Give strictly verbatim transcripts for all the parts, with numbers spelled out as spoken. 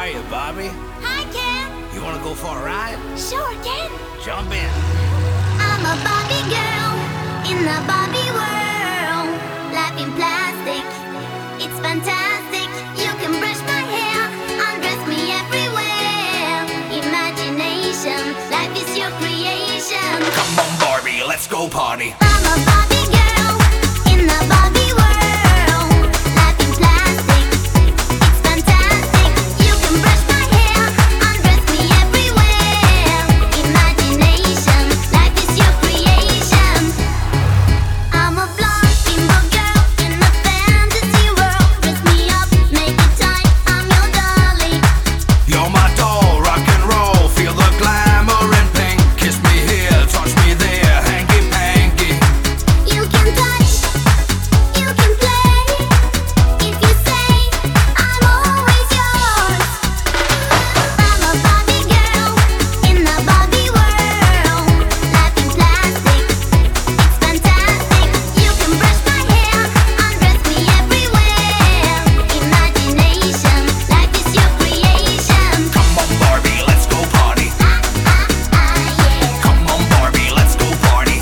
are you, Barbie? Hi, Ken. You wanna go for a ride? Sure, Ken. Jump in. I'm a Barbie girl in the Barbie world. Life in plastic, it's fantastic. You can brush my hair, undress me everywhere. Imagination, life is your creation. Come on, Barbie, let's go party. I'm a Barbie girl in the Barbie world. Life in plastic, it's fantastic. You can brush my hair, undress me everywhere. Imagination, life is your creation. I'm a blonde bimbo girl in a fantasy world. Dress me up, make it tight, I'm your dolly. You're my doll, rock and roll. Feel the glamour and pink. Kiss me here, touch me there, hanky panky. You can touch, you can play. If you say, I'm always yours. I'm a Barbie girl in the Barbie world. Life in plastic, it's fantastic. You can brush my hair, undress me everywhere. Imagination, life is your creation. Come on, Barbie, let's go party. Ah, ah, ah, yeah. Come on, Barbie, let's go party.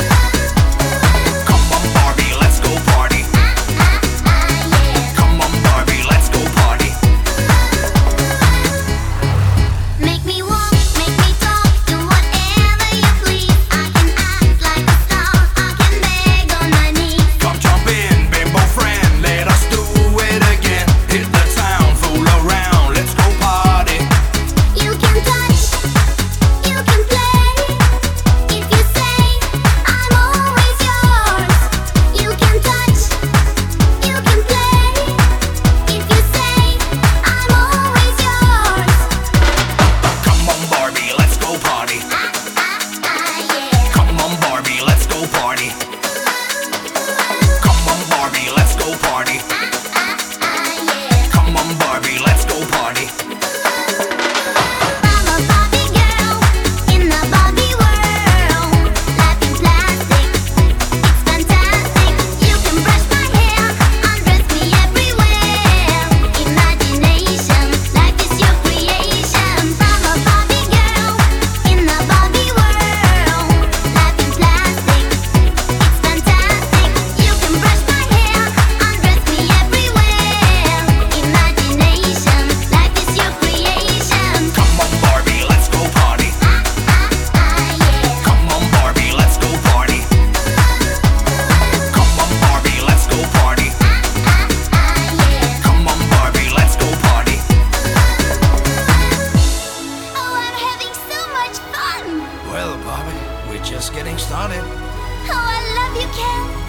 Come on, Barbie, let's go party. Ah, ah, yeah. Come on, Barbie, let's go party. Make me walk, make me talk, do whatever you please. I can act like a star, I can beg on my knees. Come jump in, bimbo friend, let us do it again. Hit the town, fool around, let's go party. You can touch, you can play. If you say, I'm always yours. You can touch, you can play. If you say, I'm always yours. Come on, Barbie, let's go party. Ah, ah, ah, yeah. Come on, Barbie, let's go party. Come on, Barbie, let's go party. Ah, ah, ah, yeah. Come on, Barbie, let's go party. I'm a Barbie girl in the Barbie world. Life in plastic, it's fantastic. You can brush my hair, undress me everywhere. Imagination, life is your creation. I'm a Barbie girl in the Barbie world. Life in plastic, it's fantastic. You can brush my hair, undress me everywhere. Imagination, life is your creation. Come on, Barbie, let's go party. Ah, ah, ah, yeah. Come on, Barbie, let's go party. Come on, Barbie, let's go party. Ah, ah, ah, yeah. Come on, Barbie, let's go party. Oh, I'm having so much fun. Well, Barbie, we're just getting started. Oh, I love you, Ken.